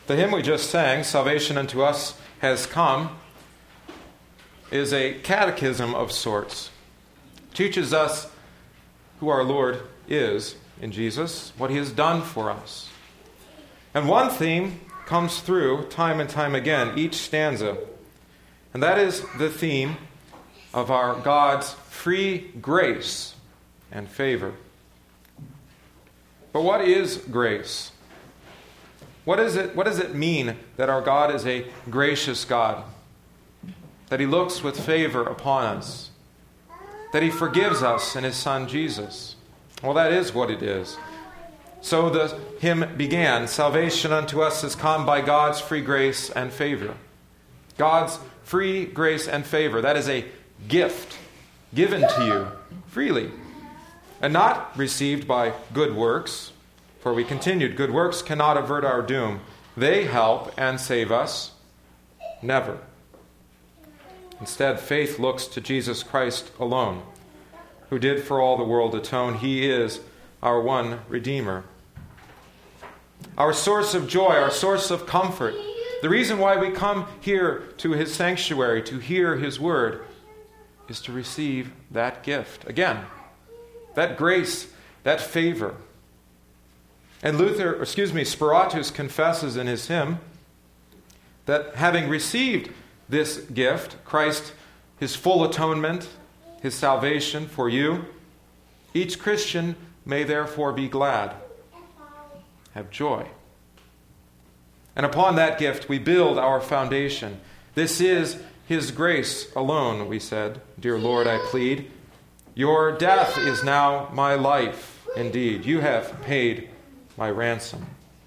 The hymn we just sang, Salvation Unto Us Has Come, is a catechism of sorts. It teaches us who our Lord is in Jesus, what he has done for us. And one theme comes through time and time again, each stanza, and that is the theme of our God's free grace and favor. But what is grace? What does it mean that our God is a gracious God? That he looks with favor upon us? That he forgives us in his Son Jesus? Well, that is what it is. So the hymn began, Salvation unto us has come by God's free grace and favor. God's free grace and favor, that is a gift given to you freely, and not received by good works. For we continued, good works cannot avert our doom. They help and save us never. Instead, faith looks to Jesus Christ alone, who did for all the world atone. He is our one Redeemer. Our source of joy, our source of comfort. The reason why we come here to his sanctuary, to hear his word, is to receive that gift. Again, that grace, that favor. And Spiratus confesses in his hymn that having received this gift, Christ, his full atonement, his salvation for you, each Christian may therefore be glad, have joy. And upon that gift we build our foundation. This is his grace alone, we said. Dear Lord, I plead, your death is now my life. Indeed, you have paid my ransom.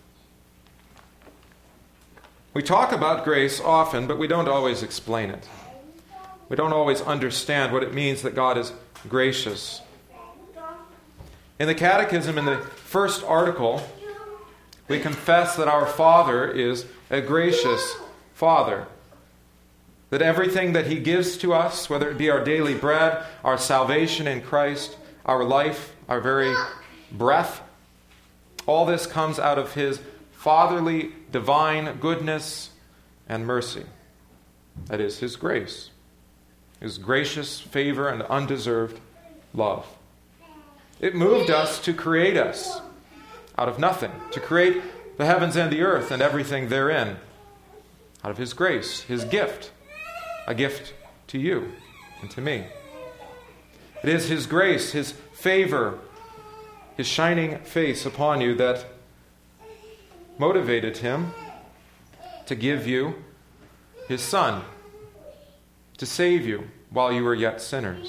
We talk about grace often, but we don't always explain it. We don't always understand what it means that God is gracious. In the Catechism, in the first article, we confess that our Father is a gracious Father. That everything that he gives to us, whether it be our daily bread, our salvation in Christ, our life, our very breath, all this comes out of his fatherly, divine goodness and mercy. That is his grace, his gracious favor and undeserved love. It moved us to create us out of nothing, to create the heavens and the earth and everything therein, out of his grace, his gift, a gift to you and to me. It is his grace, his favor, his shining face upon you that motivated him to give you his Son, to save you while you were yet sinners.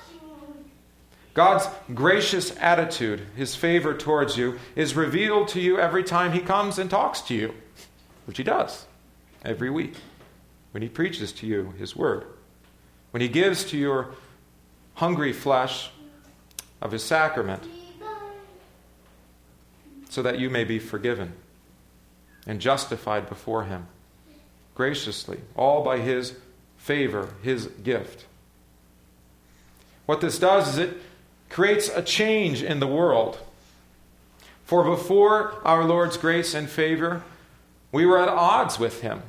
God's gracious attitude, his favor towards you, is revealed to you every time he comes and talks to you, which he does every week, when he preaches to you his word, when he gives to your hungry flesh of his sacrament, so that you may be forgiven and justified before him graciously, all by his favor, his gift. What this does is it creates a change in the world. For before our Lord's grace and favor, we were at odds with him.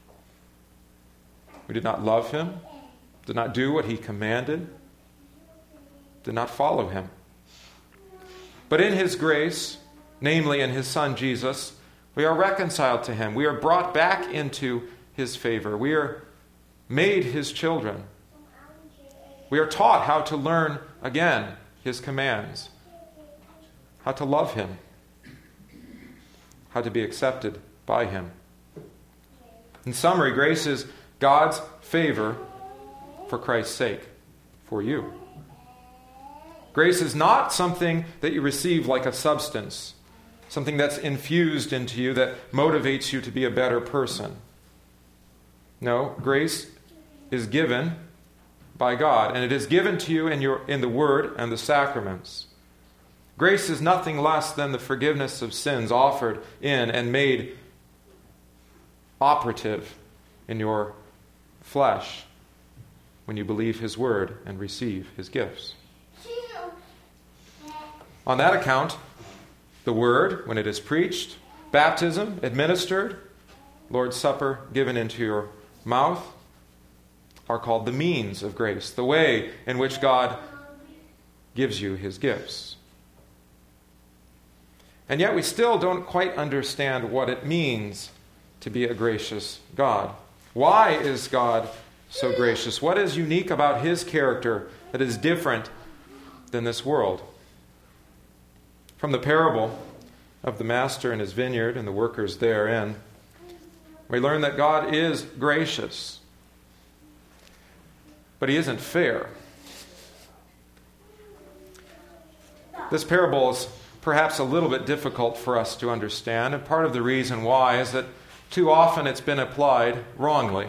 We did not love him, did not do what he commanded, did not follow him. But in his grace, namely in his Son Jesus, we are reconciled to him. We are brought back into his favor. We are made his children. We are taught how to learn again his commands, how to love him, how to be accepted by him. In summary, grace is God's favor for Christ's sake, for you. Grace is not something that you receive like a substance, something that's infused into you that motivates you to be a better person. No, grace is given by God, and it is given to you in the Word and the sacraments. Grace is nothing less than the forgiveness of sins offered in and made operative in your flesh when you believe his word and receive his gifts. On that account, the word, when it is preached, baptism, administered, Lord's Supper given into your mouth are called the means of grace, the way in which God gives you his gifts. And yet we still don't quite understand what it means to be a gracious God. Why is God so gracious? What is unique about his character that is different than this world? From the parable of the master and his vineyard and the workers therein, we learn that God is gracious, but he isn't fair. This parable is perhaps a little bit difficult for us to understand, and part of the reason why is that too often it's been applied wrongly.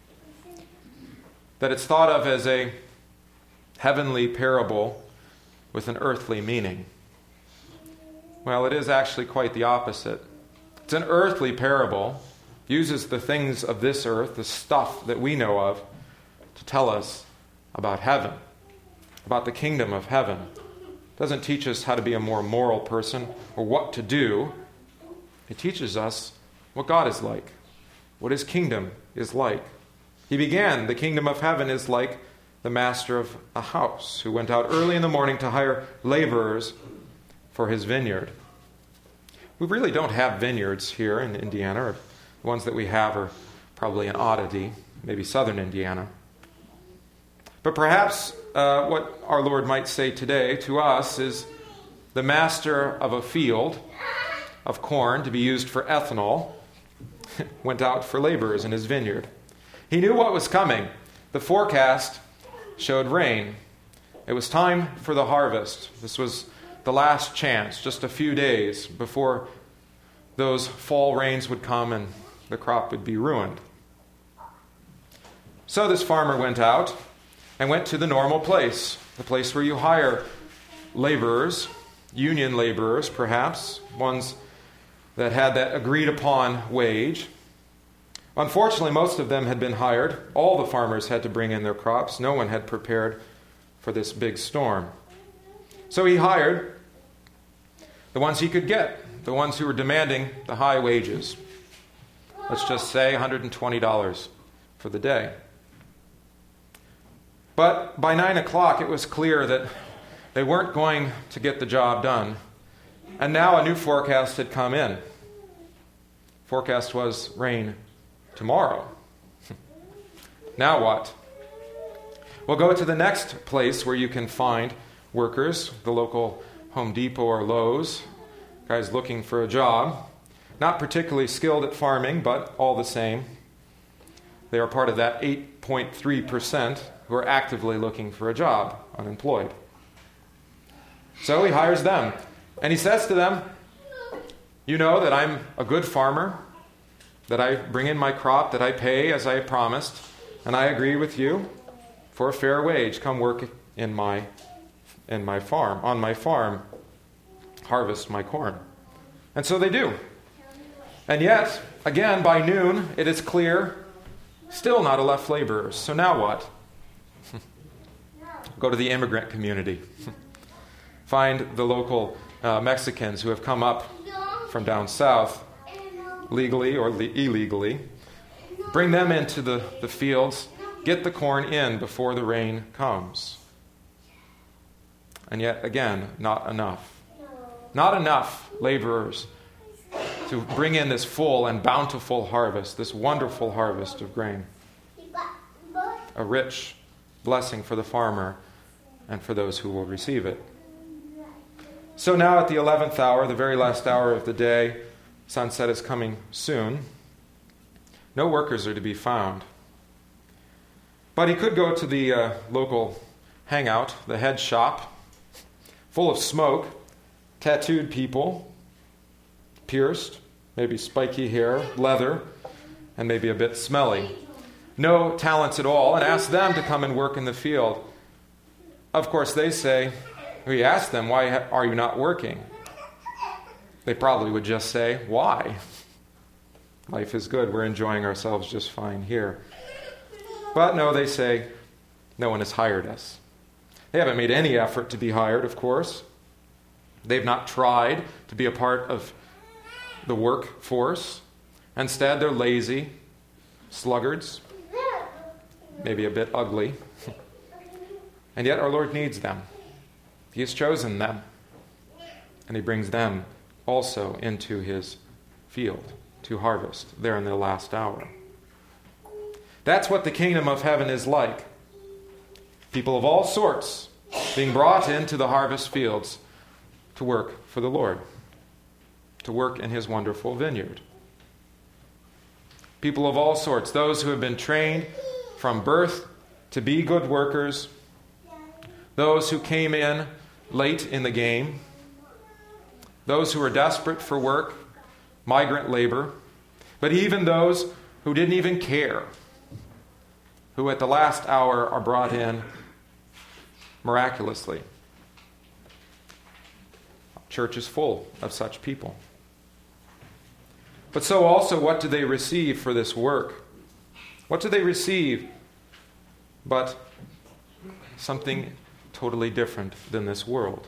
That it's thought of as a heavenly parable with an earthly meaning. Well, it is actually quite the opposite. It's an earthly parable, uses the things of this earth, the stuff that we know of, to tell us about heaven, about the kingdom of heaven. It doesn't teach us how to be a more moral person or what to do. It teaches us what God is like, what his kingdom is like. He began, the kingdom of heaven is like the master of a house who went out early in the morning to hire laborers for his vineyard. We really don't have vineyards here in Indiana. The ones that we have are probably an oddity, maybe southern Indiana. But perhaps what our Lord might say today to us is the master of a field of corn to be used for ethanol went out for laborers in his vineyard. He knew what was coming. The forecast showed rain. It was time for the harvest. This was the last chance, just a few days before those fall rains would come and the crop would be ruined. So this farmer went out and went to the normal place, the place where you hire laborers, union laborers perhaps, ones that had that agreed upon wage. Unfortunately, most of them had been hired. All the farmers had to bring in their crops. No one had prepared for this big storm. So he hired the ones he could get, the ones who were demanding the high wages. Let's just say $120 for the day. But by 9 o'clock, it was clear that they weren't going to get the job done. And now a new forecast had come in. Forecast was rain tomorrow. Now what? Well, go to the next place where you can find workers, the local Home Depot or Lowe's, guys looking for a job. Not particularly skilled at farming, but all the same. They are part of that 8.3% who are actively looking for a job, unemployed. So he hires them. And he says to them, you know that I'm a good farmer, that I bring in my crop, that I pay as I promised, and I agree with you for a fair wage. Come work in my farm, on my farm, harvest my corn. And so they do. And yet, again, by noon, it is clear, still not enough laborers. So now what? Go to the immigrant community. Find the local Mexicans who have come up from down south, legally or illegally. Bring them into the fields. Get the corn in before the rain comes. And yet, again, not enough. Not enough laborers to bring in this full and bountiful harvest, this wonderful harvest of grain. A rich blessing for the farmer and for those who will receive it. So now at the 11th hour, the very last hour of the day, sunset is coming soon. No workers are to be found. But he could go to the local hangout, the head shop, full of smoke, tattooed people, pierced, maybe spiky hair, leather, and maybe a bit smelly. No talents at all, and ask them to come and work in the field. Of course, they say, we ask them, why are you not working? They probably would just say, why? Life is good. We're enjoying ourselves just fine here. But no, they say, no one has hired us. They haven't made any effort to be hired, of course. They've not tried to be a part of the workforce. Instead, they're lazy, sluggards, maybe a bit ugly. And yet our Lord needs them. He has chosen them. And he brings them also into his field to harvest there in the last hour. That's what the kingdom of heaven is like. People of all sorts being brought into the harvest fields to work for the Lord, to work in his wonderful vineyard. People of all sorts, those who have been trained from birth to be good workers, those who came in late in the game, those who are desperate for work, migrant labor, but even those who didn't even care, who at the last hour are brought in miraculously. Church is full of such people. But so also, what do they receive for this work? What do they receive but something totally different than this world?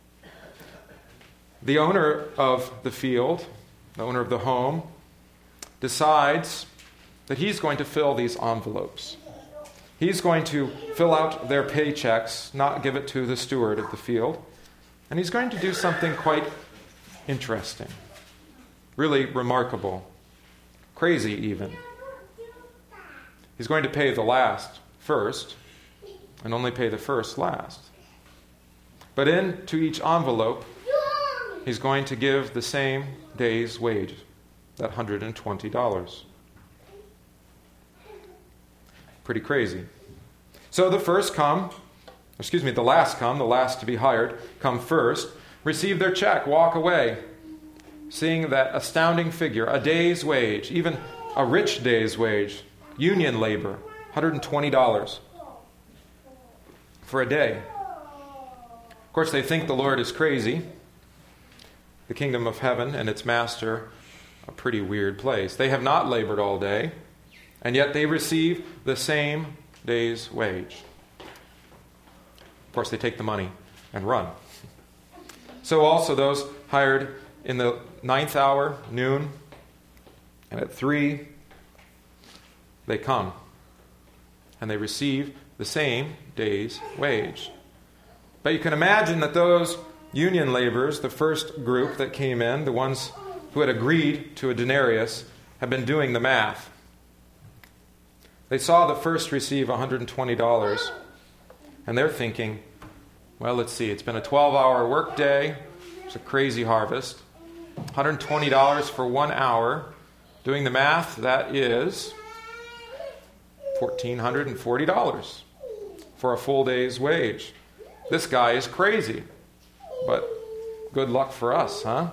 The owner of the field, the owner of the home, decides that he's going to fill these envelopes. He's going to fill out their paychecks, not give it to the steward of the field. And he's going to do something quite interesting, really remarkable, crazy even. He's going to pay the last first and only pay the first last. But into each envelope, he's going to give the same day's wage, that $120. Pretty crazy. So the last to be hired, come first, receive their check, walk away, seeing that astounding figure, a day's wage, even a rich day's wage, union labor, $120 for a day. Of course, they think the Lord is crazy. The kingdom of heaven and its master, a pretty weird place. They have not labored all day, and yet they receive the same day's wage. Of course, they take the money and run. So also those hired in the 9th hour, noon, and at 3, they come, and they receive the same day's wage. But you can imagine that those union laborers, the first group that came in, the ones who had agreed to a denarius, have been doing the math. They saw the first receive $120, and they're thinking, well, let's see, it's been a 12-hour work day, it's a crazy harvest, $120 for 1 hour. Doing the math, that is $1,440 for a full day's wage. This guy is crazy, but good luck for us, huh?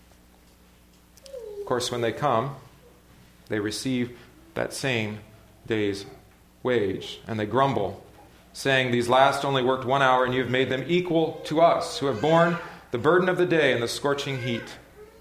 Of course, when they come, they receive that same day's wage, and they grumble, saying, "These last only worked 1 hour, and you have made them equal to us, who have borne the burden of the day in the scorching heat."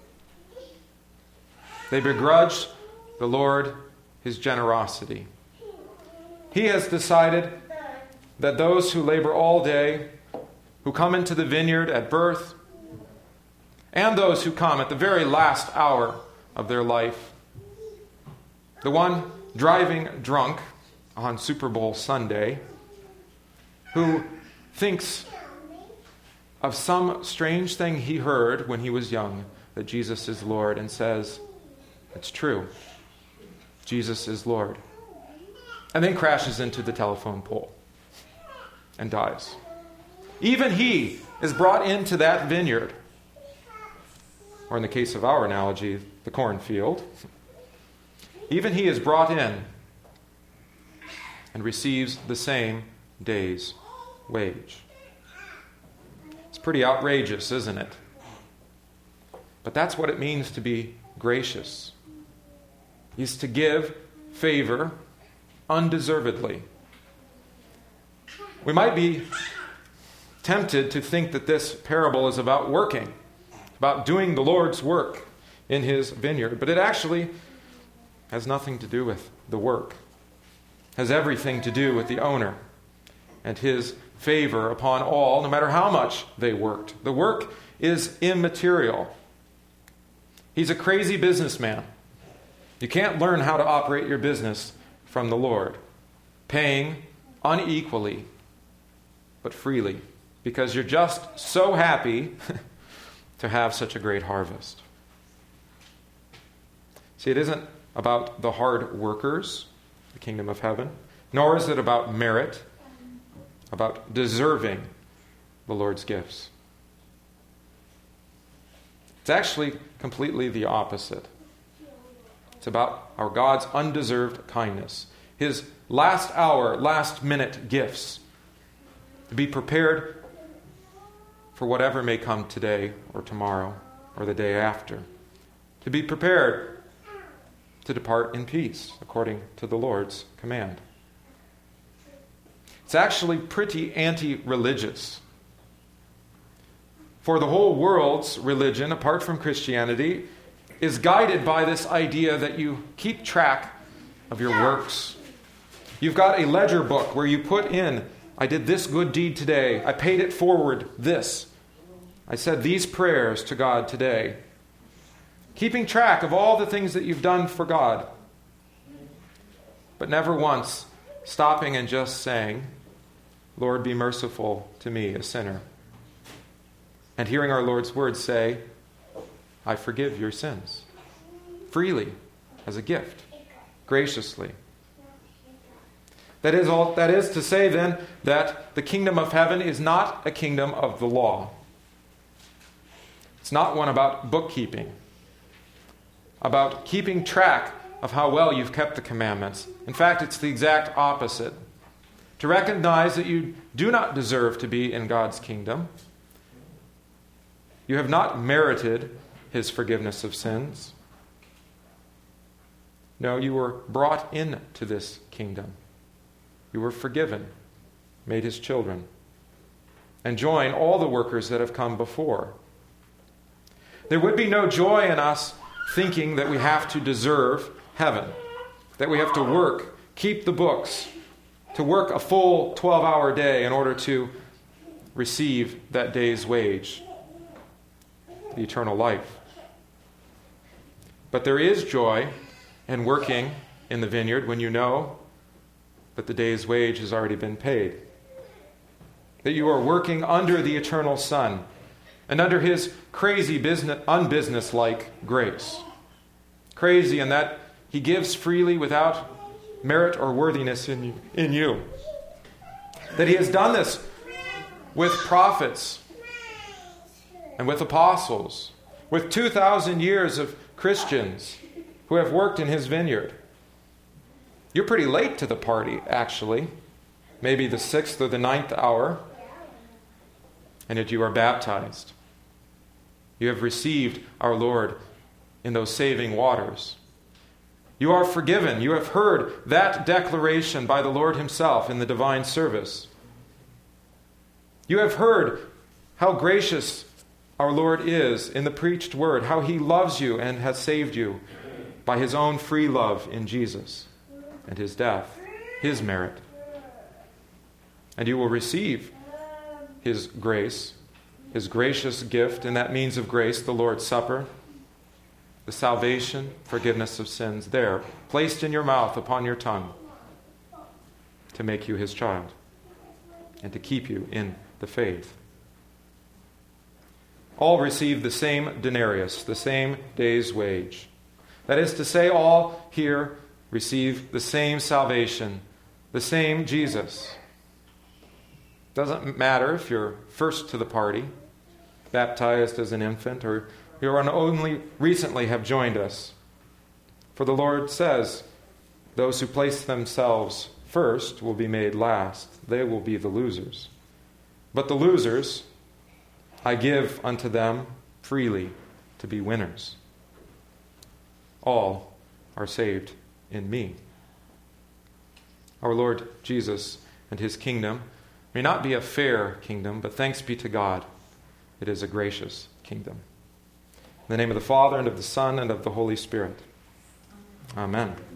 They begrudge the Lord his generosity. He has decided that those who labor all day, who come into the vineyard at birth, and those who come at the very last hour of their life, the one driving drunk on Super Bowl Sunday, who thinks of some strange thing he heard when he was young, that Jesus is Lord, and says, "It's true, Jesus is Lord," and then crashes into the telephone pole and dies. Even he is brought into that vineyard, or in the case of our analogy, the cornfield. Even he is brought in and receives the same day's wage. It's pretty outrageous, isn't it? But that's what it means to be gracious. He's to give favor undeservedly. We might be tempted to think that this parable is about working, about doing the Lord's work in his vineyard, but it actually has nothing to do with the work. It has everything to do with the owner and his favor upon all, no matter how much they worked. The work is immaterial. He's a crazy businessman. You can't learn how to operate your business from the Lord, paying unequally, but freely, because you're just so happy to have such a great harvest. See, it isn't about the hard workers, the kingdom of heaven, nor is it about merit, about deserving the Lord's gifts. It's actually completely the opposite. It's about our God's undeserved kindness, His last hour, last minute gifts, to be prepared for whatever may come today or tomorrow or the day after. To be prepared to depart in peace, according to the Lord's command. It's actually pretty anti-religious. For the whole world's religion, apart from Christianity, is guided by this idea that you keep track of your works. You've got a ledger book where you put in, I did this good deed today. I paid it forward this. I said these prayers to God today. Keeping track of all the things that you've done for God. But never once stopping and just saying, Lord, be merciful to me, a sinner. And hearing our Lord's words say, I forgive your sins. Freely, as a gift, graciously. That is to say then that the kingdom of heaven is not a kingdom of the law. It's not one about bookkeeping, about keeping track of how well you've kept the commandments. In fact, it's the exact opposite. To recognize that you do not deserve to be in God's kingdom. You have not merited His forgiveness of sins. No, you were brought into this kingdom. You were forgiven, made His children, and join all the workers that have come before. There would be no joy in us thinking that we have to deserve heaven, that we have to work, keep the books, to work a full 12-hour day in order to receive that day's wage, the eternal life. But there is joy in working in the vineyard when you know that the day's wage has already been paid, that you are working under the eternal Son and under His crazy, unbusinesslike grace. Crazy in that He gives freely without merit or worthiness in you. That He has done this with prophets and with apostles, with 2,000 years of Christians who have worked in His vineyard. You're pretty late to the party, actually. Maybe the 6th or the 9th hour. And yet you are baptized. You have received our Lord in those saving waters. You are forgiven. You have heard that declaration by the Lord Himself in the divine service. You have heard how gracious our Lord is in the preached word, how He loves you and has saved you by His own free love in Jesus and His death, His merit. And you will receive His grace, His gracious gift, and that means of grace, the Lord's Supper, the salvation, forgiveness of sins there, placed in your mouth, upon your tongue, to make you His child and to keep you in the faith. All receive the same denarius, the same day's wage. That is to say, all here receive the same salvation, the same Jesus. Doesn't matter if you're first to the party, baptized as an infant, or you only recently have joined us. For the Lord says, those who place themselves first will be made last. They will be the losers. But the losers, I give unto them freely to be winners. All are saved in me. Our Lord Jesus and His kingdom may not be a fair kingdom, but thanks be to God, it is a gracious kingdom. In the name of the Father, and of the Son, and of the Holy Spirit. Amen.